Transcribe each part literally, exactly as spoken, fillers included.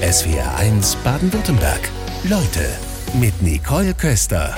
S W R eins Baden-Württemberg. Leute mit Nicole Köster.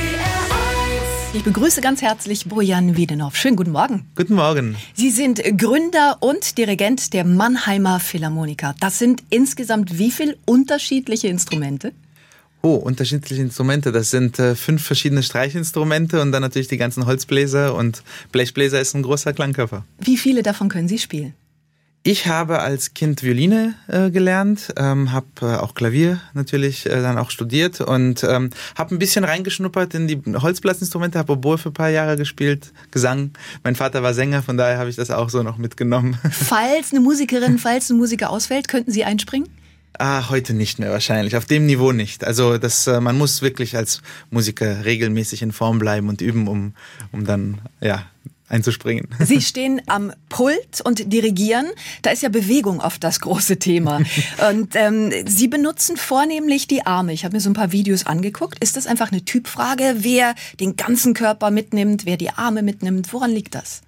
Ich begrüße ganz herzlich Bojan Wiedenhoff. Schönen guten Morgen. Guten Morgen. Sie sind Gründer und Dirigent der Mannheimer Philharmoniker. Das sind insgesamt wie viele unterschiedliche Instrumente? Oh, unterschiedliche Instrumente. Das sind äh, fünf verschiedene Streichinstrumente und dann natürlich die ganzen Holzbläser, und Blechbläser ist ein großer Klangkörper. Wie viele davon können Sie spielen? Ich habe als Kind Violine äh, gelernt, ähm, habe äh, auch Klavier natürlich äh, dann auch studiert und ähm, habe ein bisschen reingeschnuppert in die Holzblasinstrumente, habe Oboe für ein paar Jahre gespielt, Gesang. Mein Vater war Sänger, von daher habe ich das auch so noch mitgenommen. Falls eine Musikerin, falls ein Musiker ausfällt, könnten Sie einspringen? Ah, heute nicht mehr wahrscheinlich. Auf dem Niveau nicht. Also das, äh, man muss wirklich als Musiker regelmäßig in Form bleiben und üben, um, um dann ja einzuspringen. Sie stehen am Pult und dirigieren. Da ist ja Bewegung oft das große Thema. Und ähm, Sie benutzen vornehmlich die Arme. Ich habe mir so ein paar Videos angeguckt. Ist das einfach eine Typfrage, wer den ganzen Körper mitnimmt, wer die Arme mitnimmt? Woran liegt das?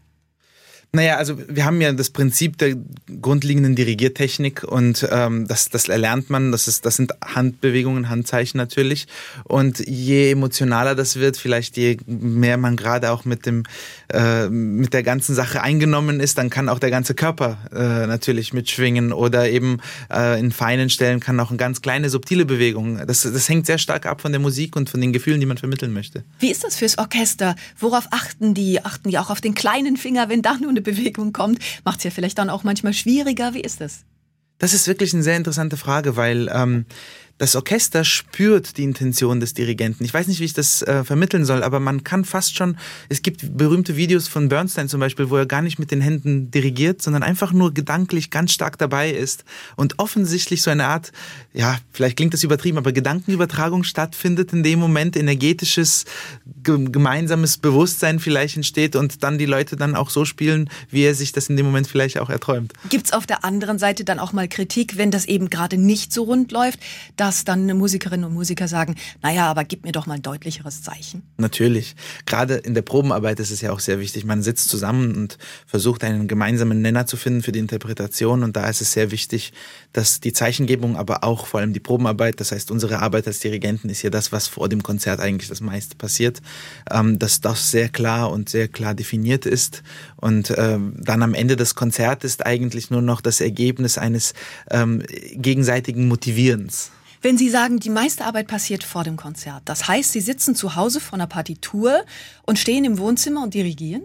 Naja, also wir haben ja das Prinzip der grundlegenden Dirigiertechnik und ähm, das, das erlernt man, das, ist, das sind Handbewegungen, Handzeichen natürlich, und je emotionaler das wird, vielleicht je mehr man gerade auch mit dem äh, mit der ganzen Sache eingenommen ist, dann kann auch der ganze Körper äh, natürlich mitschwingen oder eben äh, in feinen Stellen kann auch eine ganz kleine, subtile Bewegung, das, das hängt sehr stark ab von der Musik und von den Gefühlen, die man vermitteln möchte. Wie ist das fürs Orchester? Worauf achten die? Achten die auch auf den kleinen Finger, wenn da nur eine Bewegung kommt? Macht es ja vielleicht dann auch manchmal schwieriger. Wie ist das? Das ist wirklich eine sehr interessante Frage, weil ähm, das Orchester spürt die Intention des Dirigenten. Ich weiß nicht, wie ich das äh, vermitteln soll, aber man kann fast schon, es gibt berühmte Videos von Bernstein zum Beispiel, wo er gar nicht mit den Händen dirigiert, sondern einfach nur gedanklich ganz stark dabei ist und offensichtlich so eine Art, ja, vielleicht klingt das übertrieben, aber Gedankenübertragung stattfindet in dem Moment, energetisches, ge- gemeinsames Bewusstsein vielleicht entsteht und dann die Leute dann auch so spielen, wie er sich das in dem Moment vielleicht auch erträumt. Gibt's auf der anderen Seite dann auch mal Kritik, wenn das eben gerade nicht so rund läuft, dass dann Musikerinnen und Musiker sagen, naja, aber gib mir doch mal ein deutlicheres Zeichen? Natürlich. Gerade in der Probenarbeit ist es ja auch sehr wichtig. Man sitzt zusammen und versucht, einen gemeinsamen Nenner zu finden für die Interpretation. Und da ist es sehr wichtig, dass die Zeichengebung, aber auch vor allem die Probenarbeit, das heißt, unsere Arbeit als Dirigenten ist ja das, was vor dem Konzert eigentlich das meiste passiert, dass das sehr klar und sehr klar definiert ist. Und dann am Ende des Konzerts ist eigentlich nur noch das Ergebnis eines gegenseitigen Motivierens. Wenn Sie sagen, die meiste Arbeit passiert vor dem Konzert, das heißt, Sie sitzen zu Hause vor einer Partitur und stehen im Wohnzimmer und dirigieren?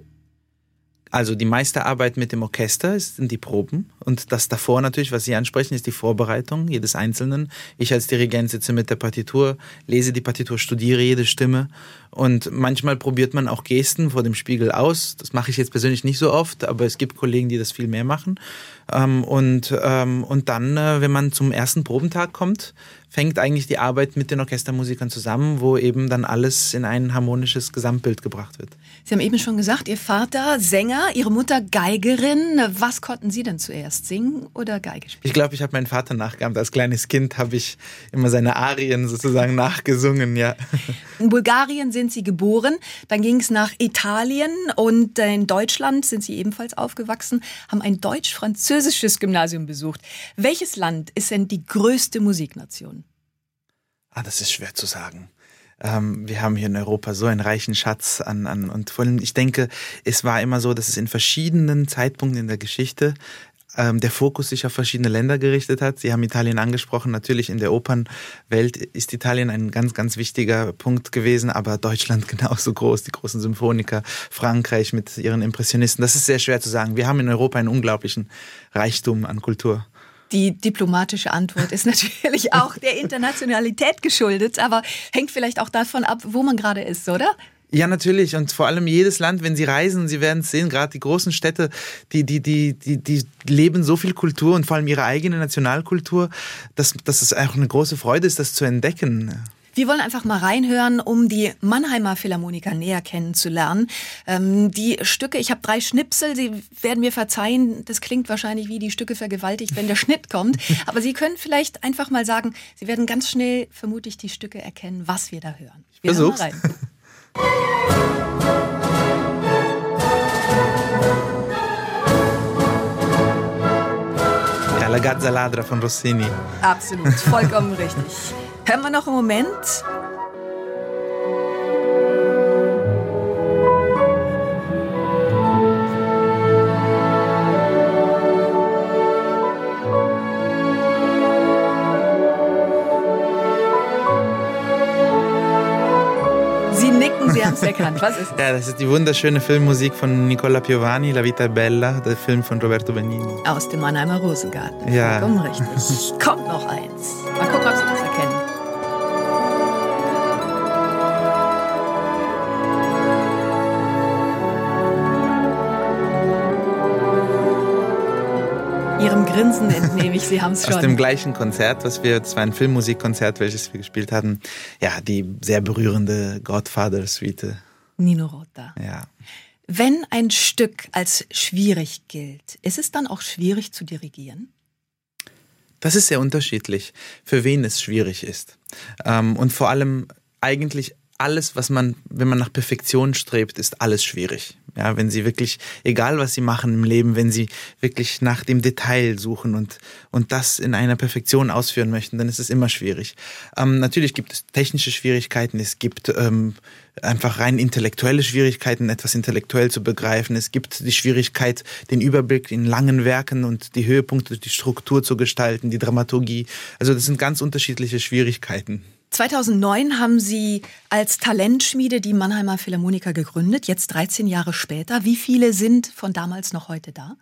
Also die meiste Arbeit mit dem Orchester sind die Proben und das davor natürlich, was Sie ansprechen, ist die Vorbereitung jedes Einzelnen. Ich als Dirigent sitze mit der Partitur, lese die Partitur, studiere jede Stimme und manchmal probiert man auch Gesten vor dem Spiegel aus. Das mache ich jetzt persönlich nicht so oft, aber es gibt Kollegen, die das viel mehr machen. Und, und dann, wenn man zum ersten Probentag kommt, fängt eigentlich die Arbeit mit den Orchestermusikern zusammen, wo eben dann alles in ein harmonisches Gesamtbild gebracht wird. Sie haben eben schon gesagt, Ihr Vater Sänger, Ihre Mutter Geigerin. Was konnten Sie denn zuerst, singen oder Geige spielen? Ich glaube, ich habe meinen Vater nachgeahmt. Als kleines Kind habe ich immer seine Arien sozusagen nachgesungen, ja. In Bulgarien sind Sie geboren, dann ging es nach Italien und in Deutschland sind Sie ebenfalls aufgewachsen, haben ein deutsch-französisches Gymnasium besucht. Welches Land ist denn die größte Musiknation? Ah, das ist schwer zu sagen. Ähm, wir haben hier in Europa so einen reichen Schatz an, an und vor allem, ich denke, es war immer so, dass es in verschiedenen Zeitpunkten in der Geschichte ähm, der Fokus sich auf verschiedene Länder gerichtet hat. Sie haben Italien angesprochen, natürlich in der Opernwelt ist Italien ein ganz, ganz wichtiger Punkt gewesen, aber Deutschland genauso groß, die großen Symphoniker, Frankreich mit ihren Impressionisten, das ist sehr schwer zu sagen. Wir haben in Europa einen unglaublichen Reichtum an Kultur. Die diplomatische Antwort ist natürlich auch der Internationalität geschuldet, aber hängt vielleicht auch davon ab, wo man gerade ist, oder? Ja, natürlich. Und vor allem jedes Land, wenn Sie reisen, Sie werden es sehen, gerade die großen Städte, die, die, die, die, die leben so viel Kultur und vor allem ihre eigene Nationalkultur, dass, dass es auch eine große Freude ist, das zu entdecken. Wir wollen einfach mal reinhören, um die Mannheimer Philharmoniker näher kennenzulernen. Ähm, die Stücke, ich habe drei Schnipsel, Sie werden mir verzeihen, das klingt wahrscheinlich wie die Stücke vergewaltigt, wenn der Schnitt kommt. Aber Sie können vielleicht einfach mal sagen, Sie werden ganz schnell vermutlich die Stücke erkennen, was wir da hören. Wir hören mal rein. La Gazza Ladra von Rossini. Absolut, vollkommen richtig. Hören wir noch einen Moment. Sie haben es erkannt. Was ist es? Ja, das ist die wunderschöne Filmmusik von Nicola Piovani, La Vita è Bella, der Film von Roberto Benigni. Aus dem Mannheimer Rosengarten. Ja. Vollkommen richtig. Kommt noch eins. Mal gucken, ob Sie das erkennen. Ihrem Grinsen entnehme ich, Sie haben es schon. Aus dem gleichen Konzert, was wir, das war ein Filmmusikkonzert, welches wir gespielt hatten, ja, die sehr berührende Godfather-Suite. Nino Rota. Ja. Wenn ein Stück als schwierig gilt, ist es dann auch schwierig zu dirigieren? Das ist sehr unterschiedlich, für wen es schwierig ist. Ähm, und vor allem eigentlich alles, was man, wenn man nach Perfektion strebt, ist alles schwierig. Ja, wenn Sie wirklich, egal was Sie machen im Leben, wenn Sie wirklich nach dem Detail suchen und, und das in einer Perfektion ausführen möchten, dann ist es immer schwierig. Ähm, natürlich gibt es technische Schwierigkeiten, es gibt ähm, einfach rein intellektuelle Schwierigkeiten, etwas intellektuell zu begreifen. Es gibt die Schwierigkeit, den Überblick in langen Werken und die Höhepunkte, die Struktur zu gestalten, die Dramaturgie. Also das sind ganz unterschiedliche Schwierigkeiten. zweitausendneun haben Sie als Talentschmiede die Mannheimer Philharmoniker gegründet, jetzt dreizehn Jahre später. Wie viele sind von damals noch heute da?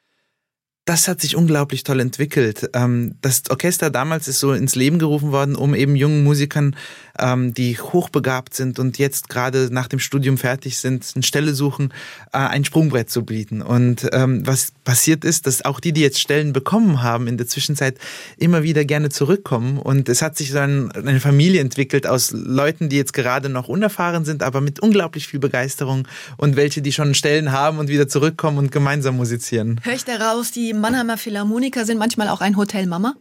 Das hat sich unglaublich toll entwickelt. Das Orchester damals ist so ins Leben gerufen worden, um eben jungen Musikern, die hochbegabt sind und jetzt gerade nach dem Studium fertig sind, eine Stelle suchen, ein Sprungbrett zu bieten. Und was passiert ist, dass auch die, die jetzt Stellen bekommen haben, in der Zwischenzeit immer wieder gerne zurückkommen. Und es hat sich so eine Familie entwickelt aus Leuten, die jetzt gerade noch unerfahren sind, aber mit unglaublich viel Begeisterung und welche, die schon Stellen haben und wieder zurückkommen und gemeinsam musizieren. Hör ich daraus, die Mannheimer Philharmoniker sind manchmal auch ein Hotel Mama?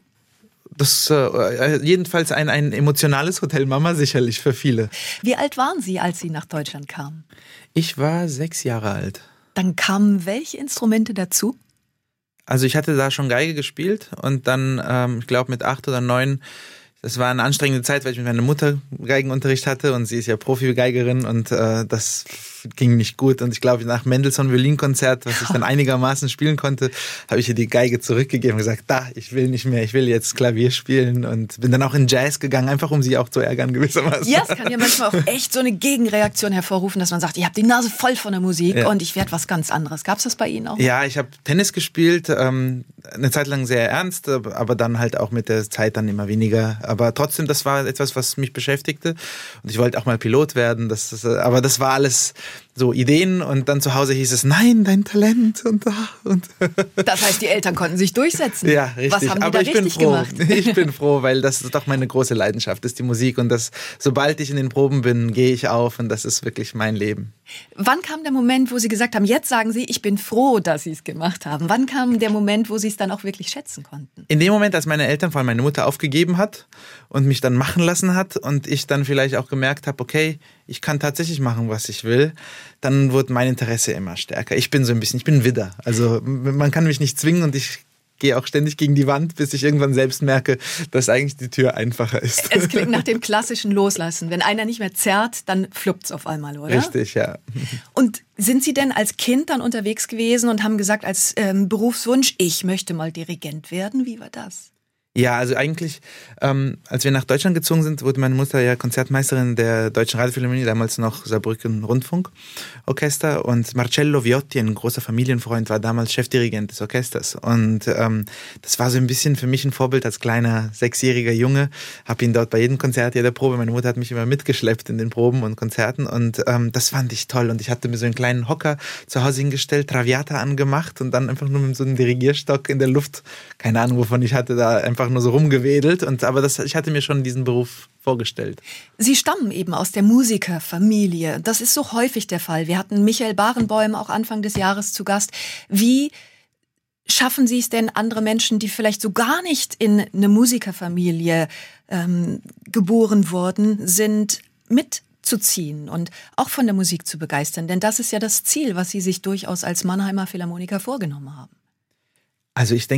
Das äh, jedenfalls ein, ein emotionales Hotel Mama, sicherlich für viele. Wie alt waren Sie, als Sie nach Deutschland kamen? Ich war sechs Jahre alt. Dann kamen welche Instrumente dazu? Also ich hatte da schon Geige gespielt und dann, ähm, ich glaube mit acht oder neun, das war eine anstrengende Zeit, weil ich mit meiner Mutter Geigenunterricht hatte und sie ist ja Profi-Geigerin und äh, das ging nicht gut. Und ich glaube, nach Mendelssohn Violinkonzert, was ich dann einigermaßen spielen konnte, habe ich ihr die Geige zurückgegeben und gesagt, da, ich will nicht mehr, ich will jetzt Klavier spielen und bin dann auch in Jazz gegangen, einfach um sie auch zu ärgern gewissermaßen. Ja, es kann ja manchmal auch echt so eine Gegenreaktion hervorrufen, dass man sagt, ich habe die Nase voll von der Musik ja. und ich werde was ganz anderes. Gab es das bei Ihnen auch? Ja, ich habe Tennis gespielt, ähm, eine Zeit lang sehr ernst, aber dann halt auch mit der Zeit dann immer weniger. Aber trotzdem, das war etwas, was mich beschäftigte und ich wollte auch mal Pilot werden, das, das, aber das war alles so Ideen und dann zu Hause hieß es, nein, dein Talent und da und das heißt, die Eltern konnten sich durchsetzen. Ja, richtig. Was haben die aber da ich bin richtig froh. gemacht? Ich bin froh, weil das ist doch meine große Leidenschaft, ist die Musik und das, sobald ich in den Proben bin, gehe ich auf und das ist wirklich mein Leben. Wann kam der Moment, wo Sie gesagt haben, jetzt sagen Sie, ich bin froh, dass Sie es gemacht haben? Wann kam der Moment, wo Sie es dann auch wirklich schätzen konnten? In dem Moment, als meine Eltern, vor allem meine Mutter, aufgegeben hat und mich dann machen lassen hat und ich dann vielleicht auch gemerkt habe, okay, ich kann tatsächlich machen, was ich will, dann wurde mein Interesse immer stärker. Ich bin so ein bisschen, ich bin ein Widder. Also man kann mich nicht zwingen und ich gehe auch ständig gegen die Wand, bis ich irgendwann selbst merke, dass eigentlich die Tür einfacher ist. Es klingt nach dem klassischen Loslassen. Wenn einer nicht mehr zerrt, dann fluppt's auf einmal, oder? Richtig, ja. Und sind Sie denn als Kind dann unterwegs gewesen und haben gesagt, als ähm, Berufswunsch, ich möchte mal Dirigent werden? Wie war das? Ja, also eigentlich, ähm, als wir nach Deutschland gezogen sind, wurde meine Mutter ja Konzertmeisterin der Deutschen Radiophilharmonie, damals noch Saarbrücken Rundfunkorchester. Und Marcello Viotti, ein großer Familienfreund, war damals Chefdirigent des Orchesters. Und ähm, das war so ein bisschen für mich ein Vorbild als kleiner sechsjähriger Junge. Habe ihn dort bei jedem Konzert, jeder Probe, meine Mutter hat mich immer mitgeschleppt in den Proben und Konzerten. Und ähm, das fand ich toll. Und ich hatte mir so einen kleinen Hocker zu Hause hingestellt, Traviata angemacht und dann einfach nur mit so einem Dirigierstock in der Luft, keine Ahnung wovon ich hatte, da einfach nur so rumgewedelt. Und, aber das, ich hatte mir schon diesen Beruf vorgestellt. Sie stammen eben aus der Musikerfamilie. Das ist so häufig der Fall. Wir hatten Michael Barenboim auch Anfang des Jahres zu Gast. Wie schaffen Sie es denn, andere Menschen, die vielleicht so gar nicht in eine Musikerfamilie ähm, geboren worden sind, mitzuziehen und auch von der Musik zu begeistern? Denn das ist ja das Ziel, was Sie sich durchaus als Mannheimer Philharmoniker vorgenommen haben. Also ich denke,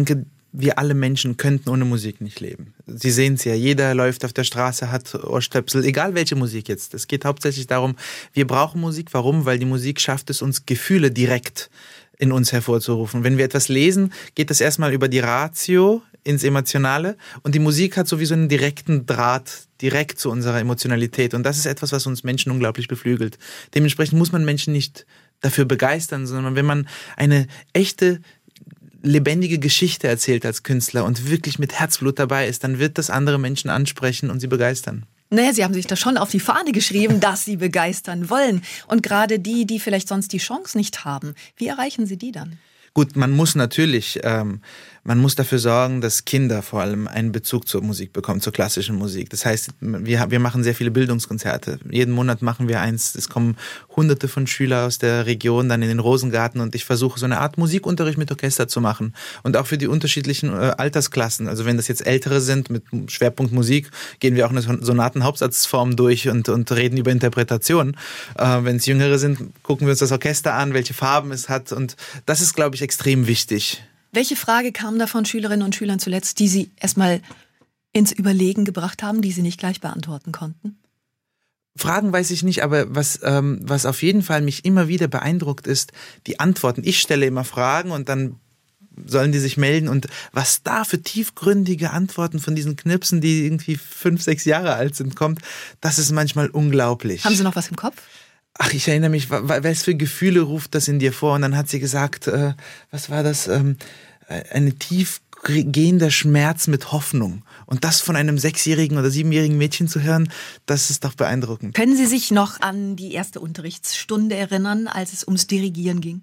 wir alle Menschen könnten ohne Musik nicht leben. Sie sehen es ja, jeder läuft auf der Straße, hat Ohrstöpsel, egal welche Musik jetzt. Es geht hauptsächlich darum, wir brauchen Musik. Warum? Weil die Musik schafft es uns, Gefühle direkt in uns hervorzurufen. Wenn wir etwas lesen, geht das erstmal über die Ratio ins Emotionale und die Musik hat sowieso einen direkten Draht direkt zu unserer Emotionalität und das ist etwas, was uns Menschen unglaublich beflügelt. Dementsprechend muss man Menschen nicht dafür begeistern, sondern wenn man eine echte lebendige Geschichte erzählt als Künstler und wirklich mit Herzblut dabei ist, dann wird das andere Menschen ansprechen und sie begeistern. Naja, Sie haben sich da schon auf die Fahne geschrieben, dass Sie begeistern wollen. Und gerade die, die vielleicht sonst die Chance nicht haben, wie erreichen Sie die dann? Gut, man muss natürlich, ähm, man muss dafür sorgen, dass Kinder vor allem einen Bezug zur Musik bekommen, zur klassischen Musik. Das heißt, wir, wir machen sehr viele Bildungskonzerte. Jeden Monat machen wir eins. Es kommen hunderte von Schülern aus der Region dann in den Rosengarten und ich versuche so eine Art Musikunterricht mit Orchester zu machen. Und auch für die unterschiedlichen äh, Altersklassen. Also wenn das jetzt Ältere sind mit Schwerpunkt Musik, gehen wir auch eine Sonatenhauptsatzform durch und, und reden über Interpretation. Äh, wenn es Jüngere sind, gucken wir uns das Orchester an, welche Farben es hat. Und das ist, glaube ich, extrem wichtig. Welche Frage kam da von Schülerinnen und Schülern zuletzt, die Sie erstmal ins Überlegen gebracht haben, die Sie nicht gleich beantworten konnten? Fragen weiß ich nicht, aber was, ähm, was auf jeden Fall mich immer wieder beeindruckt ist, die Antworten. Ich stelle immer Fragen und dann sollen die sich melden und was da für tiefgründige Antworten von diesen Knirpsen, die irgendwie fünf, sechs Jahre alt sind, kommt, das ist manchmal unglaublich. Haben Sie noch was im Kopf? Ach, ich erinnere mich, was für Gefühle ruft das in dir vor? Und dann hat sie gesagt, äh, was war das? Ähm, eine tiefgehender Schmerz mit Hoffnung. Und das von einem sechsjährigen oder siebenjährigen Mädchen zu hören, das ist doch beeindruckend. Können Sie sich noch an die erste Unterrichtsstunde erinnern, als es ums Dirigieren ging?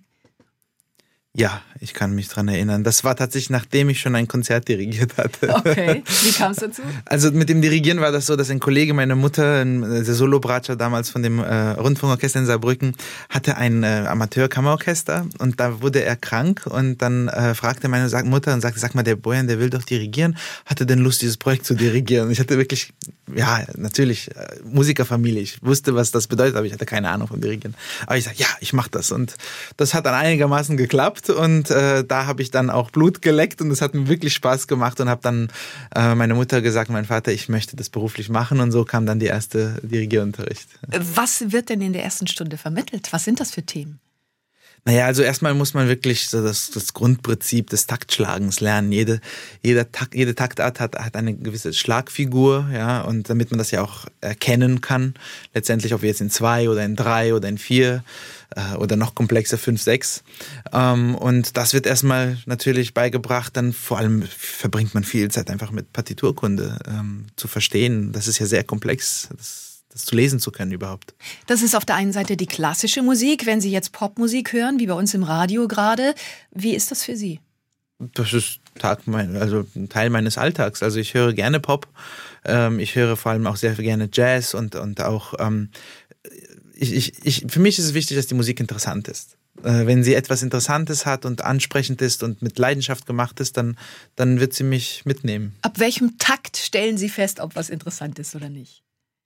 Ja, ich kann mich dran erinnern. Das war tatsächlich, nachdem ich schon ein Konzert dirigiert hatte. Okay, wie kam es dazu? Also mit dem Dirigieren war das so, dass ein Kollege meiner Mutter, der Solo-Bratscher damals von dem äh, Rundfunkorchester in Saarbrücken, hatte ein äh, Amateur-Kammerorchester und da wurde er krank und dann äh, fragte meine Mutter und sagte, sag mal, der Bojan, der will doch dirigieren, hatte denn Lust, dieses Projekt zu dirigieren? Und ich hatte wirklich, ja, natürlich, äh, Musikerfamilie, ich wusste, was das bedeutet, aber ich hatte keine Ahnung vom Dirigieren. Aber ich sagte, ja, ich mach das und das hat dann einigermaßen geklappt. Und äh, da habe ich dann auch Blut geleckt und es hat mir wirklich Spaß gemacht und habe dann äh, meiner Mutter gesagt, mein Vater, ich möchte das beruflich machen und so kam dann die erste Dirigierunterricht. Was wird denn in der ersten Stunde vermittelt? Was sind das für Themen? Naja, also erstmal muss man wirklich so das, das Grundprinzip des Taktschlagens lernen. Jede, jeder Takt, jede Taktart hat, hat eine gewisse Schlagfigur, ja, und damit man das ja auch erkennen kann, letztendlich ob wir jetzt in zwei oder in drei oder in vier äh, oder noch komplexer fünf, sechs. Ähm, und das wird erstmal natürlich beigebracht, dann vor allem verbringt man viel Zeit einfach mit Partiturkunde ähm, zu verstehen. Das ist ja sehr komplex, das das zu lesen zu können überhaupt. Das ist auf der einen Seite die klassische Musik, wenn Sie jetzt Popmusik hören, wie bei uns im Radio gerade. Wie ist das für Sie? Das ist Tag mein, also ein Teil meines Alltags. Also ich höre gerne Pop, ähm, ich höre vor allem auch sehr gerne Jazz und, und auch, ähm, ich, ich, ich, für mich ist es wichtig, dass die Musik interessant ist. Äh, wenn sie etwas Interessantes hat und ansprechend ist und mit Leidenschaft gemacht ist, dann, dann wird sie mich mitnehmen. Ab welchem Takt stellen Sie fest, ob was interessant ist oder nicht?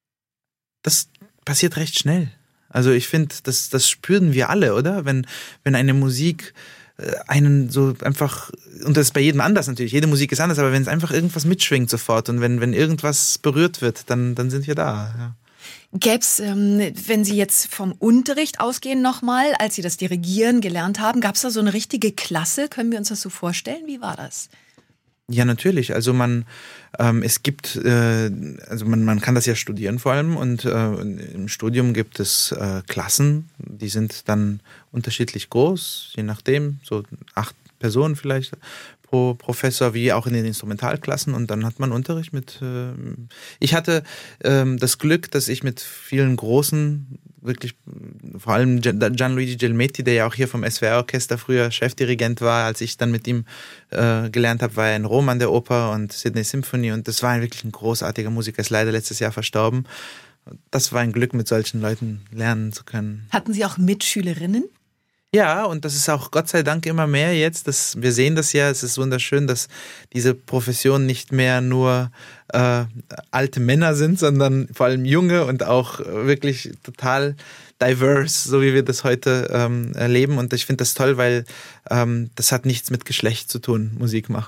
Das passiert recht schnell. Also ich finde, das, das spüren wir alle, oder? Wenn, wenn eine Musik einen so einfach, und das ist bei jedem anders natürlich, jede Musik ist anders, aber wenn es einfach irgendwas mitschwingt sofort und wenn, wenn irgendwas berührt wird, dann, dann sind wir da. Ja. Gäb's, ähm, wenn Sie jetzt vom Unterricht ausgehen nochmal, als Sie das Dirigieren gelernt haben, gab es da so eine richtige Klasse? Können wir uns das so vorstellen? Wie war das? Ja, natürlich. Also man, ähm, es gibt, äh, also man, man kann das ja studieren vor allem und äh, im Studium gibt es äh, Klassen, die sind dann unterschiedlich groß, je nachdem, so acht Personen vielleicht pro Professor, wie auch in den Instrumentalklassen und dann hat man Unterricht mit, äh, ich hatte äh, das Glück, dass ich mit vielen großen, wirklich vor allem Gianluigi Gelmetti, der ja auch hier vom S W R-Orchester früher Chefdirigent war, als ich dann mit ihm äh, gelernt habe, war er in Rom an der Oper und Sydney Symphony und das war wirklich ein großartiger Musiker, ist leider letztes Jahr verstorben. Das war ein Glück, mit solchen Leuten lernen zu können. Hatten Sie auch Mitschülerinnen? Ja, und das ist auch Gott sei Dank immer mehr jetzt. Das, wir sehen das ja, es ist wunderschön, dass diese Profession nicht mehr nur äh, alte Männer sind, sondern vor allem junge und auch wirklich total diverse, so wie wir das heute ähm, erleben. Und ich finde das toll, weil ähm, das hat nichts mit Geschlecht zu tun, Musik machen.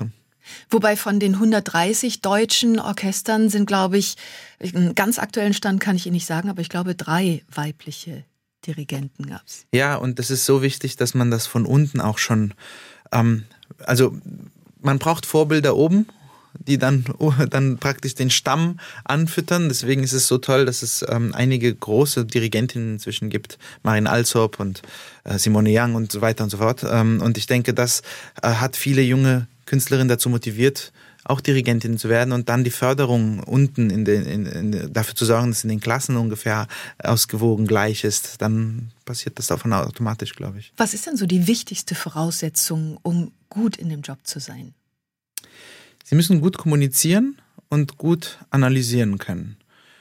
Wobei von den hundertdreißig deutschen Orchestern sind, glaube ich, einen ganz aktuellen Stand kann ich Ihnen nicht sagen, aber ich glaube, drei weibliche Dirigenten gab es. Ja, und das ist so wichtig, dass man das von unten auch schon, ähm, also man braucht Vorbilder oben, die dann, dann praktisch den Stamm anfüttern. Deswegen ist es so toll, dass es ähm, einige große Dirigentinnen inzwischen gibt. Marin Alsop und äh, Simone Young und so weiter und so fort. Ähm, und ich denke, das äh, hat viele junge Künstlerinnen dazu motiviert, auch Dirigentinnen zu werden und dann die Förderung unten in den, in, in, dafür zu sorgen, dass in den Klassen ungefähr ausgewogen gleich ist. Dann passiert das davon automatisch, glaube ich. Was ist denn so die wichtigste Voraussetzung, um gut in dem Job zu sein? Sie müssen gut kommunizieren und gut analysieren können.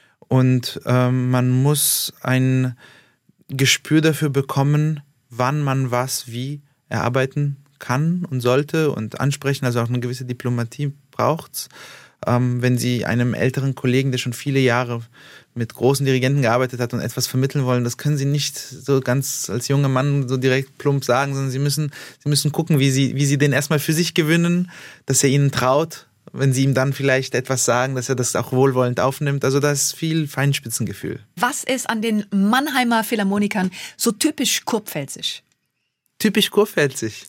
Und ähm, man muss ein Gespür dafür bekommen, wann man was wie erarbeiten kann und sollte und ansprechen. Also auch eine gewisse Diplomatie braucht's. Ähm, wenn Sie einem älteren Kollegen, der schon viele Jahre mit großen Dirigenten gearbeitet hat und etwas vermitteln wollen, das können Sie nicht so ganz als junger Mann so direkt plump sagen, sondern Sie müssen, Sie müssen gucken, wie Sie, wie Sie den erstmal für sich gewinnen, dass er Ihnen traut, wenn Sie ihm dann vielleicht etwas sagen, dass er das auch wohlwollend aufnimmt. Also da ist viel Feinspitzengefühl. Was ist an den Mannheimer Philharmonikern so typisch kurpfälzisch? Typisch kurpfälzig?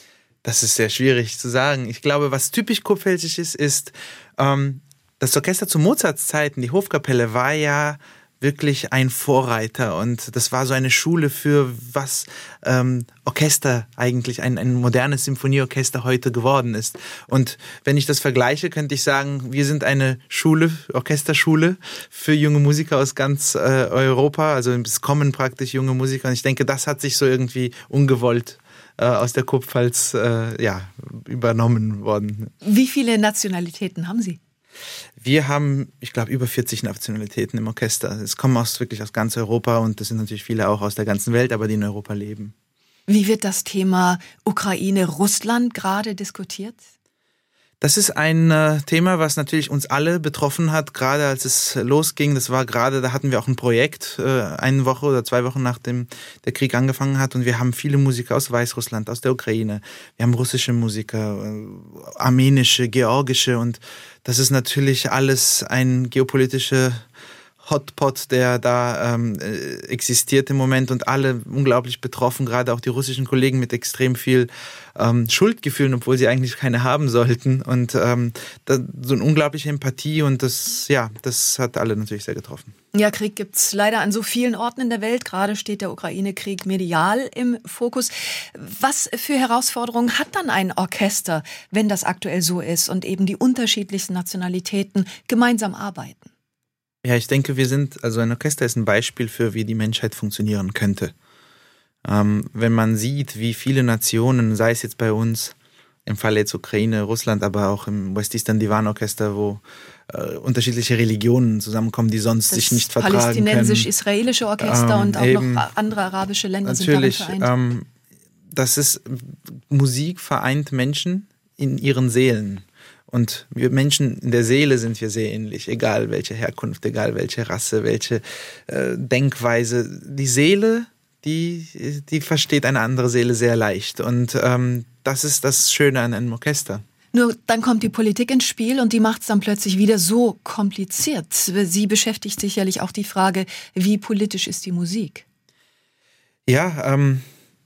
Das ist sehr schwierig zu sagen. Ich glaube, was typisch kurpfälzig ist, ist, ähm, das Orchester zu Mozarts Zeiten, die Hofkapelle, war ja wirklich ein Vorreiter und das war so eine Schule für was ähm, Orchester eigentlich, ein, ein modernes Symphonieorchester heute geworden ist. Und wenn ich das vergleiche, könnte ich sagen, wir sind eine Schule, Orchesterschule für junge Musiker aus ganz äh, Europa. Also es kommen praktisch junge Musiker und ich denke, das hat sich so irgendwie ungewollt äh, aus der Kurpfalz äh, ja, übernommen worden. Wie viele Nationalitäten haben Sie? Wir haben, ich glaube, über vierzig Nationalitäten im Orchester. Es kommen aus, wirklich aus ganz Europa und das sind natürlich viele auch aus der ganzen Welt, aber die in Europa leben. Wie wird das Thema Ukraine-Russland gerade diskutiert? Das ist ein äh, Thema, was natürlich uns alle betroffen hat, gerade als es losging. Das war gerade, da hatten wir auch ein Projekt, äh, eine Woche oder zwei Wochen nachdem der Krieg angefangen hat. Und wir haben viele Musiker aus Weißrussland, aus der Ukraine. Wir haben russische Musiker, äh, armenische, georgische. Und das ist natürlich alles ein geopolitischer Hotpot, der da ähm, existiert im Moment und alle unglaublich betroffen, gerade auch die russischen Kollegen mit extrem viel ähm, Schuldgefühlen, obwohl sie eigentlich keine haben sollten und ähm, da, so eine unglaubliche Empathie und das, ja, das hat alle natürlich sehr getroffen. Ja, Krieg gibt's leider an so vielen Orten in der Welt. Gerade steht der Ukraine-Krieg medial im Fokus. Was für Herausforderungen hat dann ein Orchester, wenn das aktuell so ist und eben die unterschiedlichsten Nationalitäten gemeinsam arbeiten? Ja, ich denke, wir sind, also ein Orchester ist ein Beispiel für, wie die Menschheit funktionieren könnte. Ähm, wenn man sieht, wie viele Nationen, sei es jetzt bei uns, im Fall jetzt Ukraine, Russland, aber auch im West Eastern Divan Orchester, wo äh, unterschiedliche Religionen zusammenkommen, die sonst das sich nicht vertragen können. Palästinensisch-israelische Orchester ähm, und auch eben, noch andere arabische Länder natürlich, sind darin vereint. Ähm, das ist, Musik vereint Menschen in ihren Seelen. Und wir Menschen in der Seele sind wir sehr ähnlich, egal welche Herkunft, egal welche Rasse, welche äh, Denkweise. Die Seele, die, die versteht eine andere Seele sehr leicht. Und ähm, das ist das Schöne an einem Orchester. Nur dann kommt die Politik ins Spiel und die macht es dann plötzlich wieder so kompliziert. Sie beschäftigt sicherlich auch die Frage, wie politisch ist die Musik? Ja, ähm,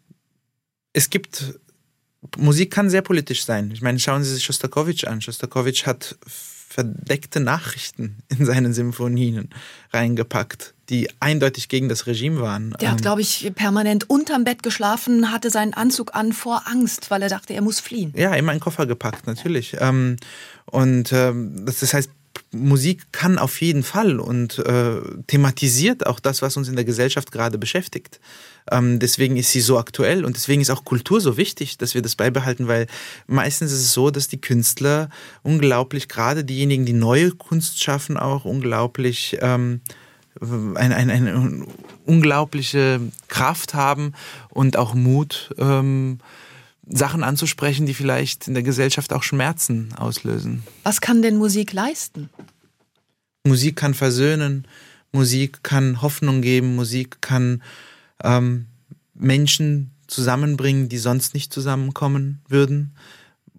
es gibt... Musik kann sehr politisch sein. Ich meine, schauen Sie sich Schostakowitsch an. Schostakowitsch hat verdeckte Nachrichten in seinen Symphonien reingepackt, die eindeutig gegen das Regime waren. Der hat, glaube ich, permanent unterm Bett geschlafen, hatte seinen Anzug an vor Angst, weil er dachte, er muss fliehen. Ja, immer einen Koffer gepackt, natürlich. Und das heißt, Musik kann auf jeden Fall und äh, thematisiert auch das, was uns in der Gesellschaft gerade beschäftigt. Ähm, deswegen ist sie so aktuell und deswegen ist auch Kultur so wichtig, dass wir das beibehalten, weil meistens ist es so, dass die Künstler unglaublich, gerade diejenigen, die neue Kunst schaffen, auch unglaublich ähm, eine, eine, eine unglaubliche Kraft haben und auch Mut, ähm, Sachen anzusprechen, die vielleicht in der Gesellschaft auch Schmerzen auslösen. Was kann denn Musik leisten? Musik kann versöhnen, Musik kann Hoffnung geben, Musik kann ähm, Menschen zusammenbringen, die sonst nicht zusammenkommen würden.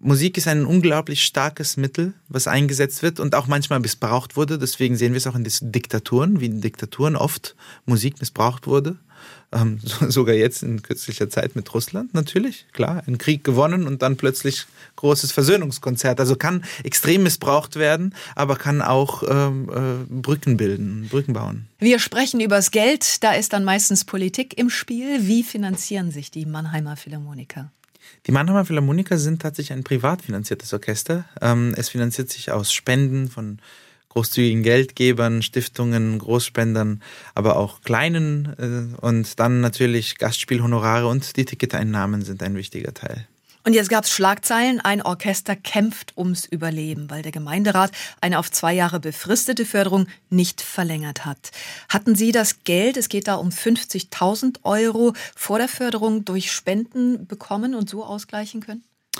Musik ist ein unglaublich starkes Mittel, was eingesetzt wird und auch manchmal missbraucht wurde. Deswegen sehen wir es auch in Diktaturen, wie in Diktaturen oft Musik missbraucht wurde. Ähm, so, sogar jetzt in kürzlicher Zeit mit Russland natürlich, klar, ein Krieg gewonnen und dann plötzlich großes Versöhnungskonzert. Also kann extrem missbraucht werden, aber kann auch ähm, äh, Brücken bilden, Brücken bauen. Wir sprechen übers Geld, da ist dann meistens Politik im Spiel. Wie finanzieren sich die Mannheimer Philharmoniker? Die Mannheimer Philharmoniker sind tatsächlich ein privat finanziertes Orchester. Es finanziert sich aus Spenden von großzügigen Geldgebern, Stiftungen, Großspendern, aber auch kleinen. Und dann natürlich Gastspielhonorare und die Ticketeinnahmen sind ein wichtiger Teil. Und jetzt gab es Schlagzeilen, ein Orchester kämpft ums Überleben, weil der Gemeinderat eine auf zwei Jahre befristete Förderung nicht verlängert hat. Hatten Sie das Geld, es geht da um fünfzigtausend Euro, vor der Förderung durch Spenden bekommen und so ausgleichen können?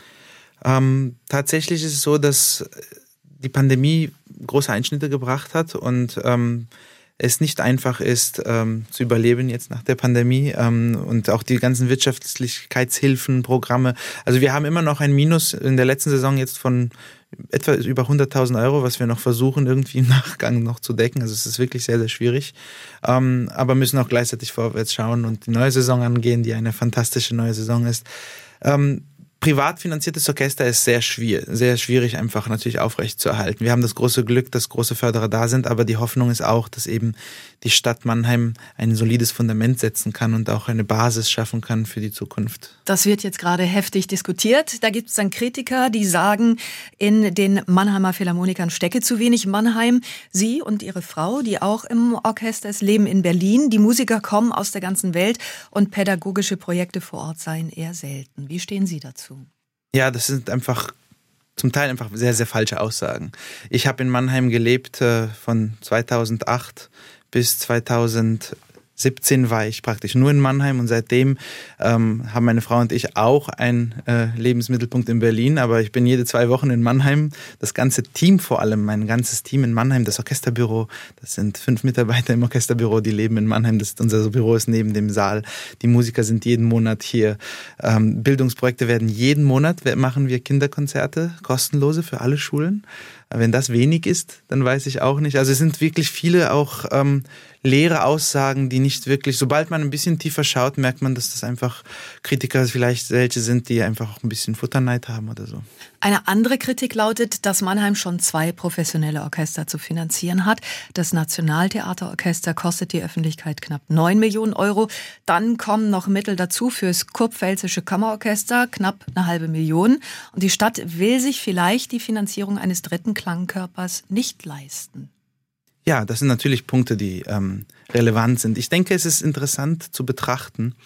Ähm, tatsächlich ist es so, dass die Pandemie große Einschnitte gebracht hat und ähm, es nicht einfach ist, ähm, zu überleben jetzt nach der Pandemie ähm, und auch die ganzen Wirtschaftlichkeitshilfen, Programme. Also wir haben immer noch ein Minus in der letzten Saison jetzt von etwa über hunderttausend Euro, was wir noch versuchen irgendwie im Nachgang noch zu decken. Also es ist wirklich sehr, sehr schwierig, ähm, aber müssen auch gleichzeitig vorwärts schauen und die neue Saison angehen, die eine fantastische neue Saison ist. Ähm, Privat finanziertes Orchester ist sehr schwierig, sehr schwierig einfach natürlich aufrechtzuerhalten. Wir haben das große Glück, dass große Förderer da sind, aber die Hoffnung ist auch, dass eben die Stadt Mannheim ein solides Fundament setzen kann und auch eine Basis schaffen kann für die Zukunft. Das wird jetzt gerade heftig diskutiert. Da gibt es dann Kritiker, die sagen, in den Mannheimer Philharmonikern stecke zu wenig Mannheim. Sie und Ihre Frau, die auch im Orchester ist, leben in Berlin. Die Musiker kommen aus der ganzen Welt und pädagogische Projekte vor Ort seien eher selten. Wie stehen Sie dazu? Ja, das sind einfach zum Teil einfach sehr, sehr falsche Aussagen. Ich habe in Mannheim gelebt, äh, von zweitausendacht bis zweitausendsiebzehn war ich praktisch nur in Mannheim und seitdem ähm, haben meine Frau und ich auch einen äh, Lebensmittelpunkt in Berlin, aber ich bin jede zwei Wochen in Mannheim. Das ganze Team vor allem, mein ganzes Team in Mannheim, das Orchesterbüro, das sind fünf Mitarbeiter im Orchesterbüro, die leben in Mannheim, das ist, unser Büro ist neben dem Saal. Die Musiker sind jeden Monat hier. Ähm, Bildungsprojekte werden jeden Monat, machen wir Kinderkonzerte, kostenlose für alle Schulen. Wenn das wenig ist, dann weiß ich auch nicht. Also es sind wirklich viele auch ähm, leere Aussagen, die nicht wirklich, sobald man ein bisschen tiefer schaut, merkt man, dass das einfach Kritiker vielleicht welche sind, die einfach auch ein bisschen Futterneid haben oder so. Eine andere Kritik lautet, dass Mannheim schon zwei professionelle Orchester zu finanzieren hat. Das Nationaltheaterorchester kostet die Öffentlichkeit knapp neun Millionen Euro. Dann kommen noch Mittel dazu fürs Kurpfälzische Kammerorchester, knapp eine halbe Million. Und die Stadt will sich vielleicht die Finanzierung eines dritten Klangkörpers nicht leisten. Ja, das sind natürlich Punkte, die ähm, relevant sind. Ich denke, es ist interessant zu betrachten,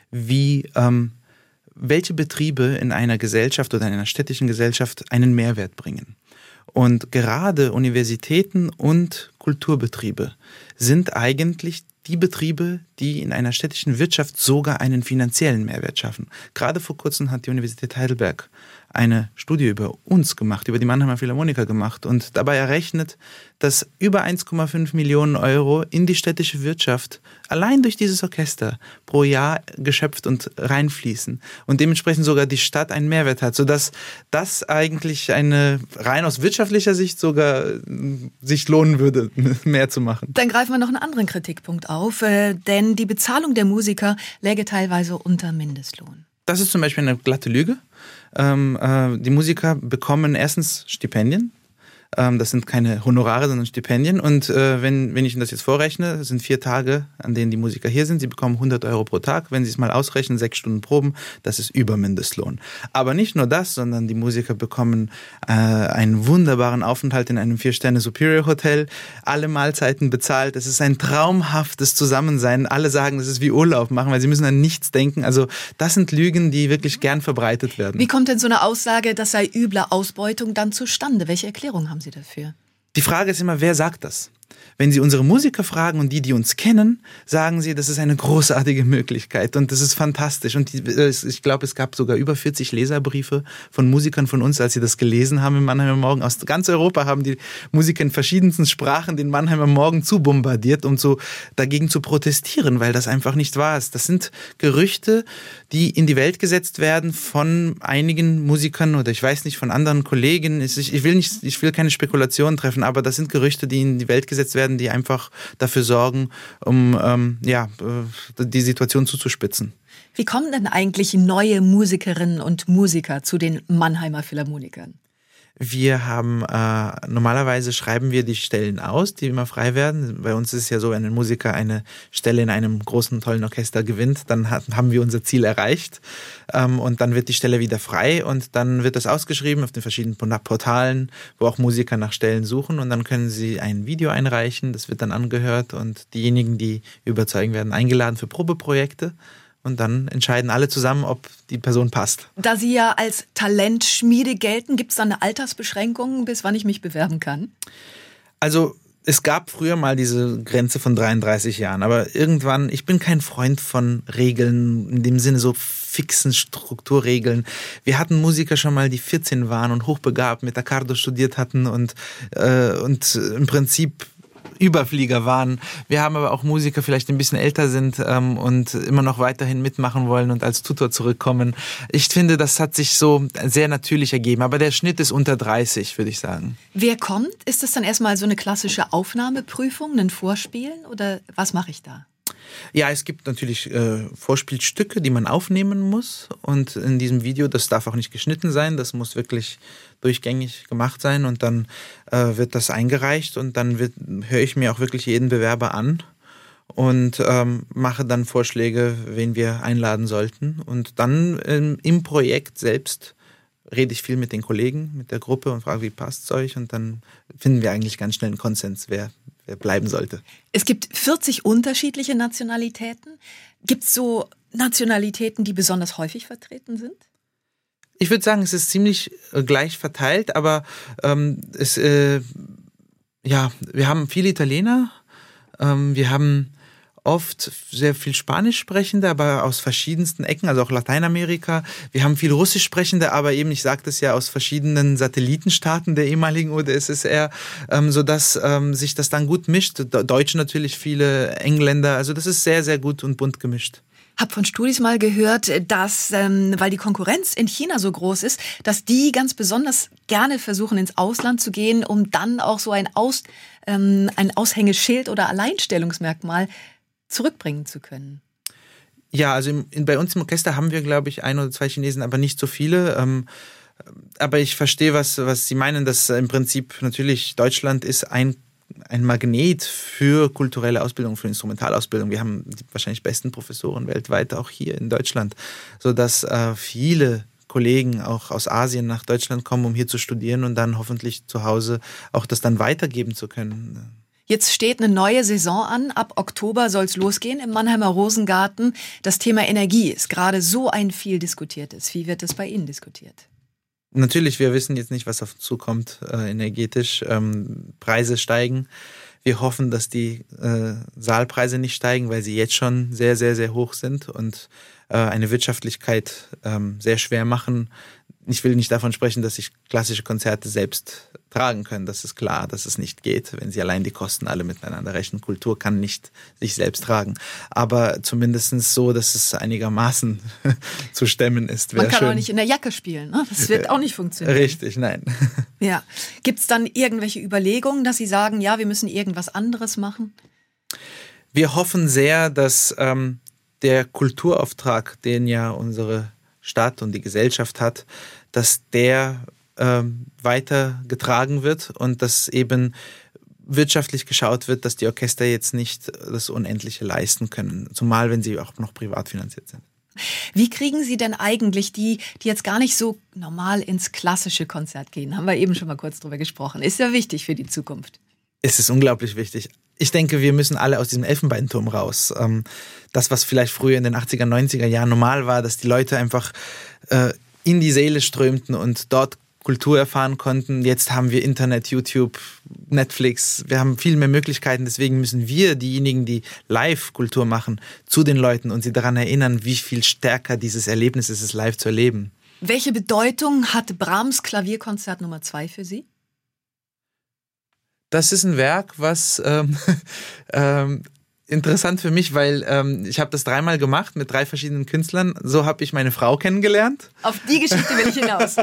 wie ähm, welche Betriebe in einer Gesellschaft oder in einer städtischen Gesellschaft einen Mehrwert bringen. Und gerade Universitäten und Kulturbetriebe sind eigentlich die Betriebe, die in einer städtischen Wirtschaft sogar einen finanziellen Mehrwert schaffen. Gerade vor kurzem hat die Universität Heidelberg eine Studie über uns gemacht, über die Mannheimer Philharmoniker gemacht und dabei errechnet, dass über eins Komma fünf Millionen Euro in die städtische Wirtschaft allein durch dieses Orchester pro Jahr geschöpft und reinfließen und dementsprechend sogar die Stadt einen Mehrwert hat, sodass das eigentlich eine rein aus wirtschaftlicher Sicht sogar sich lohnen würde, mehr zu machen. Dann greifen wir noch einen anderen Kritikpunkt auf, äh, denn die Bezahlung der Musiker läge teilweise unter Mindestlohn. Das ist zum Beispiel eine glatte Lüge. Ähm, äh, die Musiker bekommen erstens Stipendien. Ähm, das sind keine Honorare, sondern Stipendien. Und äh, wenn, wenn ich Ihnen das jetzt vorrechne, das sind vier Tage, an denen die Musiker hier sind. Sie bekommen hundert Euro pro Tag. Wenn Sie es mal ausrechnen, sechs Stunden Proben, das ist über Mindestlohn. Aber nicht nur das, sondern die Musiker bekommen äh, einen wunderbaren Aufenthalt in einem Vier-Sterne-Superior-Hotel. Alle Mahlzeiten bezahlt. Es ist ein traumhaftes Zusammensein. Alle sagen, das ist wie Urlaub machen, weil sie müssen an nichts denken. Also das sind Lügen, die wirklich gern verbreitet werden. Wie kommt denn so eine Aussage, das sei üble Ausbeutung, dann zustande? Welche Erklärung haben Sie dafür? Die Frage ist immer, wer sagt das? wenn Sie unsere Musiker fragen und die, die uns kennen, sagen sie, das ist eine großartige Möglichkeit und das ist fantastisch. Und die, ich glaube, es gab sogar über vierzig Leserbriefe von Musikern von uns, als sie das gelesen haben im Mannheimer Morgen. Aus ganz Europa haben die Musiker in verschiedensten Sprachen den Mannheimer Morgen zubombardiert, um so dagegen zu protestieren, weil das einfach nicht wahr ist. Das sind Gerüchte, die in die Welt gesetzt werden von einigen Musikern oder ich weiß nicht, von anderen Kollegen. Ich will nicht, ich will keine Spekulationen treffen, aber das sind Gerüchte, die in die Welt gesetzt werden, die einfach dafür sorgen, um ähm, ja, die Situation zuzuspitzen. Wie kommen denn eigentlich neue Musikerinnen und Musiker zu den Mannheimer Philharmonikern? Wir haben, äh, normalerweise schreiben wir die Stellen aus, die immer frei werden. Bei uns ist es ja so, wenn ein Musiker eine Stelle in einem großen, tollen Orchester gewinnt, dann hat, haben wir unser Ziel erreicht. Ähm, und dann wird die Stelle wieder frei und dann wird das ausgeschrieben auf den verschiedenen Portalen, wo auch Musiker nach Stellen suchen und dann können sie ein Video einreichen, das wird dann angehört und diejenigen, die überzeugen, werden eingeladen für Probeprojekte. Und dann entscheiden alle zusammen, ob die Person passt. Da Sie ja als Talentschmiede gelten, gibt es da eine Altersbeschränkung, bis wann ich mich bewerben kann? Also es gab früher mal diese Grenze von dreiunddreißig Jahren, aber irgendwann, ich bin kein Freund von Regeln, in dem Sinne so fixen Strukturregeln. Wir hatten Musiker schon mal, die vierzehn waren und hochbegabt mit Accardo studiert hatten und, äh, und im Prinzip Überflieger waren. Wir haben aber auch Musiker, die vielleicht ein bisschen älter sind ähm, und immer noch weiterhin mitmachen wollen und als Tutor zurückkommen. Ich finde, das hat sich so sehr natürlich ergeben. Aber der Schnitt ist unter dreißig, würde ich sagen. Wer kommt? Ist das dann erstmal so eine klassische Aufnahmeprüfung, ein Vorspielen oder was mache ich da? Ja, es gibt natürlich äh, Vorspielstücke, die man aufnehmen muss und in diesem Video, das darf auch nicht geschnitten sein, das muss wirklich durchgängig gemacht sein und dann äh, wird das eingereicht und dann wird, höre ich mir auch wirklich jeden Bewerber an und ähm, mache dann Vorschläge, wen wir einladen sollten und dann ähm, im Projekt selbst rede ich viel mit den Kollegen, mit der Gruppe und frage, wie passt es euch und dann finden wir eigentlich ganz schnell einen Konsens, wer wer bleiben sollte. Es gibt vierzig unterschiedliche Nationalitäten. Gibt es so Nationalitäten, die besonders häufig vertreten sind? Ich würde sagen, es ist ziemlich äh, gleich verteilt, aber ähm, es, äh, ja, wir haben viele Italiener, ähm, wir haben oft sehr viel Spanisch sprechende, aber aus verschiedensten Ecken, also auch Lateinamerika. Wir haben viel Russisch sprechende, aber eben, ich sagte es ja, aus verschiedenen Satellitenstaaten der ehemaligen U d S S R, ähm, sodass ähm, sich das dann gut mischt. Deutsche natürlich, viele Engländer, also das ist sehr, sehr gut und bunt gemischt. Hab von Studis mal gehört, dass, ähm, weil die Konkurrenz in China so groß ist, dass die ganz besonders gerne versuchen, ins Ausland zu gehen, um dann auch so ein, Aus, ähm, ein Aushängeschild oder Alleinstellungsmerkmal zurückbringen zu können. Ja, also im, in, bei uns im Orchester haben wir, glaube ich, ein oder zwei Chinesen, aber nicht so viele. Ähm, aber ich verstehe, was, was Sie meinen, dass im Prinzip natürlich Deutschland ist ein, ein Magnet für kulturelle Ausbildung, für Instrumentalausbildung. Wir haben die wahrscheinlich besten Professoren weltweit, auch hier in Deutschland, sodass äh, viele Kollegen auch aus Asien nach Deutschland kommen, um hier zu studieren und dann hoffentlich zu Hause auch das dann weitergeben zu können. Jetzt steht eine neue Saison an. Ab Oktober soll es losgehen im Mannheimer Rosengarten. Das Thema Energie ist gerade so ein viel diskutiertes. Wie wird das bei Ihnen diskutiert? Natürlich, wir wissen jetzt nicht, was auf uns zukommt äh, energetisch. Ähm, Preise steigen. Wir hoffen, dass die äh, Saalpreise nicht steigen, weil sie jetzt schon sehr, sehr, sehr hoch sind und äh, eine Wirtschaftlichkeit ähm, sehr schwer machen. Ich will nicht davon sprechen, dass sich klassische Konzerte selbst tragen können. Das ist klar, dass es nicht geht, wenn sie allein die Kosten alle miteinander rechnen. Kultur kann nicht sich selbst tragen. Aber zumindest so, dass es einigermaßen zu stemmen ist. Man kann schön. auch nicht in der Jacke spielen. Ne? Das wird auch nicht funktionieren. Richtig, nein. Ja. Gibt es dann irgendwelche Überlegungen, dass Sie sagen, ja, wir müssen irgendwas anderes machen? Wir hoffen sehr, dass ähm, der Kulturauftrag, den ja unsere Stadt und die Gesellschaft hat, dass der ähm, weiter getragen wird und dass eben wirtschaftlich geschaut wird, dass die Orchester jetzt nicht das Unendliche leisten können, zumal wenn sie auch noch privat finanziert sind. Wie kriegen Sie denn eigentlich die, die jetzt gar nicht so normal ins klassische Konzert gehen? Haben wir eben schon mal kurz drüber gesprochen. Ist ja wichtig für die Zukunft. Es ist unglaublich wichtig. Ich denke, wir müssen alle aus diesem Elfenbeinturm raus. Das, was vielleicht früher in den achtziger, neunziger Jahren normal war, dass die Leute einfach in die Säle strömten und dort Kultur erfahren konnten. Jetzt haben wir Internet, YouTube, Netflix. Wir haben viel mehr Möglichkeiten. Deswegen müssen wir, diejenigen, die Live-Kultur machen, zu den Leuten und sie daran erinnern, wie viel stärker dieses Erlebnis ist, es live zu erleben. Welche Bedeutung hat Brahms Klavierkonzert Nummer zwei für Sie? Das ist ein Werk, was ähm, ähm, interessant für mich, weil ähm, ich habe das dreimal gemacht mit drei verschiedenen Künstlern. So habe ich meine Frau kennengelernt. Auf die Geschichte will ich hinaus.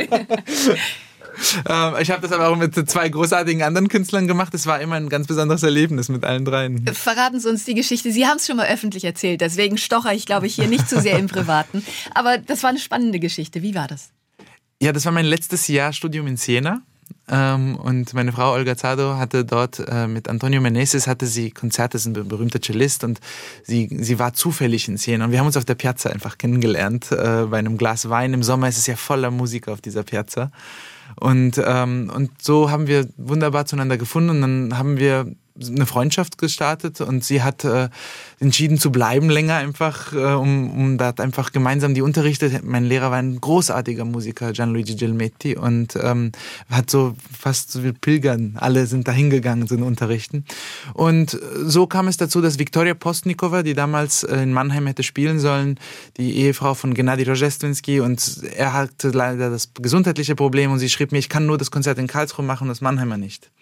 ähm, ich habe das aber auch mit zwei großartigen anderen Künstlern gemacht. Es war immer ein ganz besonderes Erlebnis mit allen dreien. Verraten Sie uns die Geschichte. Sie haben es schon mal öffentlich erzählt, deswegen stocher ich, glaube ich, hier nicht zu sehr im Privaten. Aber das war eine spannende Geschichte. Wie war das? Ja, das war mein letztes Jahr Studium in Siena. Ähm, und meine Frau Olga Zado hatte dort äh, mit Antonio Meneses hatte sie Konzerte, ist ein berühmter Cellist und sie, sie war zufällig in Siena und wir haben uns auf der Piazza einfach kennengelernt, äh, bei einem Glas Wein. Im Sommer ist es ja voller Musiker auf dieser Piazza und, ähm, und so haben wir wunderbar zueinander gefunden und dann haben wir eine Freundschaft gestartet und sie hat äh, entschieden zu bleiben länger einfach, äh, um, um da einfach gemeinsam die Unterrichte. Mein Lehrer war ein großartiger Musiker, Gianluigi Gelmetti, und ähm, hat so fast so wie Pilgern, alle sind da hingegangen zu den Unterrichten. Und so kam es dazu, dass Viktoria Postnikova, die damals in Mannheim hätte spielen sollen, die Ehefrau von Gennady Rozhestvenskij, und er hatte leider das gesundheitliche Problem und sie schrieb mir, ich kann nur das Konzert in Karlsruhe machen, das Mannheimer nicht.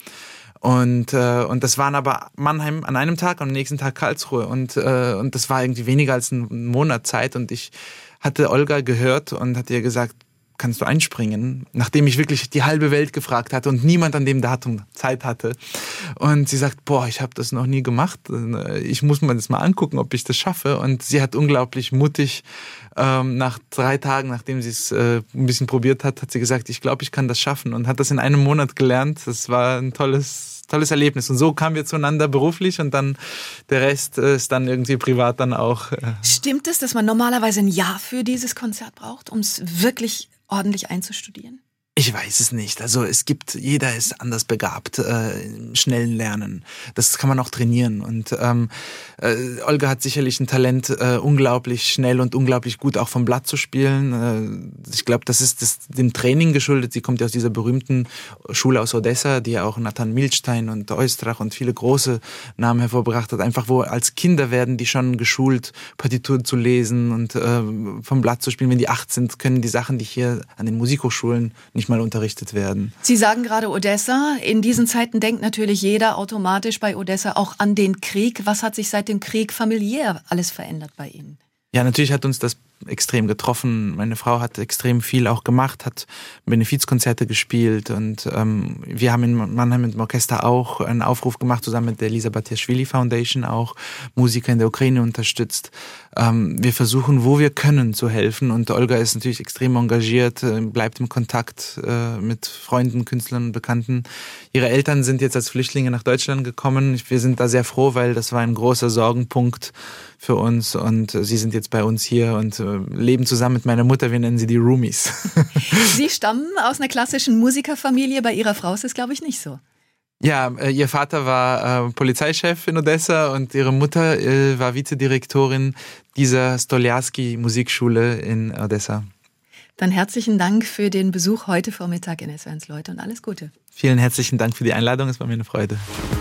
Und äh, und das waren aber Mannheim an einem Tag und am nächsten Tag Karlsruhe und äh, und das war irgendwie weniger als ein Monat Zeit und ich hatte Olga gehört und hatte ihr gesagt, kannst du einspringen, nachdem ich wirklich die halbe Welt gefragt hatte und niemand an dem Datum Zeit hatte. Und sie sagt, boah, ich habe das noch nie gemacht, ich muss mir das mal angucken, ob ich das schaffe. Und sie hat unglaublich mutig, ähm, nach drei Tagen, nachdem sie es äh, ein bisschen probiert hat, hat sie gesagt, ich glaube, ich kann das schaffen und hat das in einem Monat gelernt. Das war ein tolles, tolles Erlebnis. Und so kamen wir zueinander beruflich und dann der Rest ist dann irgendwie privat dann auch. Äh Stimmt es, dass man normalerweise ein Jahr für dieses Konzert braucht, um es wirklich ordentlich einzustudieren? Ich weiß es nicht. Also es gibt, jeder ist anders begabt, äh, im schnellen Lernen. Das kann man auch trainieren. Und ähm, äh, Olga hat sicherlich ein Talent, äh, unglaublich schnell und unglaublich gut auch vom Blatt zu spielen. Äh, ich glaube, das ist das, dem Training geschuldet. Sie kommt ja aus dieser berühmten Schule aus Odessa, die ja auch Nathan Milstein und Oistrach und viele große Namen hervorgebracht hat. Einfach wo als Kinder werden die schon geschult, Partituren zu lesen und äh, vom Blatt zu spielen. Wenn die acht sind, können die Sachen, die hier an den Musikhochschulen nicht mal unterrichtet werden. Sie sagen gerade Odessa. In diesen Zeiten denkt natürlich jeder automatisch bei Odessa auch an den Krieg. Was hat sich seit dem Krieg familiär alles verändert bei Ihnen? Ja, natürlich hat uns das extrem getroffen. Meine Frau hat extrem viel auch gemacht, hat Benefizkonzerte gespielt und ähm, wir haben in Mannheim mit dem Orchester auch einen Aufruf gemacht, zusammen mit der Lisa Batiashvili Foundation, auch Musiker in der Ukraine unterstützt. Ähm, wir versuchen, wo wir können, zu helfen und Olga ist natürlich extrem engagiert, äh, bleibt im Kontakt äh, mit Freunden, Künstlern und Bekannten. Ihre Eltern sind jetzt als Flüchtlinge nach Deutschland gekommen. Wir sind da sehr froh, weil das war ein großer Sorgenpunkt für uns und äh, sie sind jetzt bei uns hier und äh, leben zusammen mit meiner Mutter, wir nennen sie die Roomies. Sie stammen aus einer klassischen Musikerfamilie, bei Ihrer Frau ist es, glaube ich, nicht so. Ja, äh, ihr Vater war äh, Polizeichef in Odessa und ihre Mutter äh, war Vizedirektorin dieser Stoliarski Musikschule in Odessa. Dann herzlichen Dank für den Besuch heute Vormittag in S W R eins Leute und alles Gute. Vielen herzlichen Dank für die Einladung, es war mir eine Freude.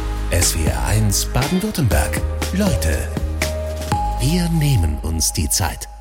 S W R eins Baden-Württemberg. Leute, wir nehmen uns die Zeit.